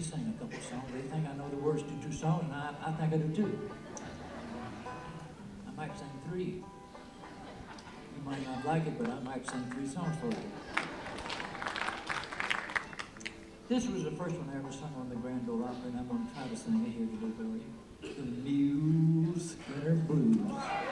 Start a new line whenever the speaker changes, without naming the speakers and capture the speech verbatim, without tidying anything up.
sing a couple songs. They think I know the words to two songs, and I, I think I do too. I might sing three. You might not like it, but I might sing three songs for you. This was the first one I ever sung on the Grand Ole Opry, and I'm going to try to sing it here today for you. The Mule Skinner Blues.